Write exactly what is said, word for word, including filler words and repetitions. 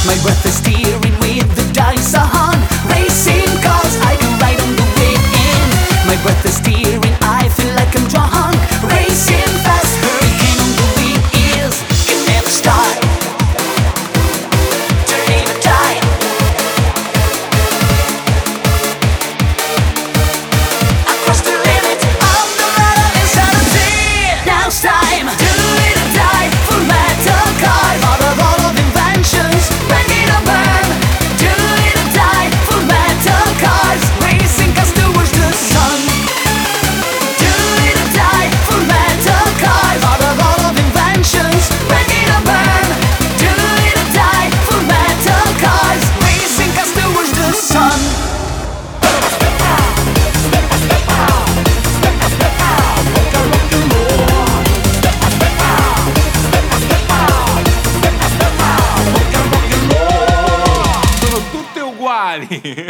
My breath is steering with the dice on. Racing cars, I can ride on the way in. My breath is steering, I feel like I'm drunk. Racing fast, hurricane on the wheels. Can never start, turning the tide. Across the limit of the metal insanity. Now it's time to live or die for metal cars. Mother of all of inventions, ready to burn. Do it or die for metal cars. Racing cars towards the sun. Do it or die for metal cars. Mother of all of inventions, ready to burn. Do it or die for metal cars. Racing cars towards the sun. Sono tutte uguali.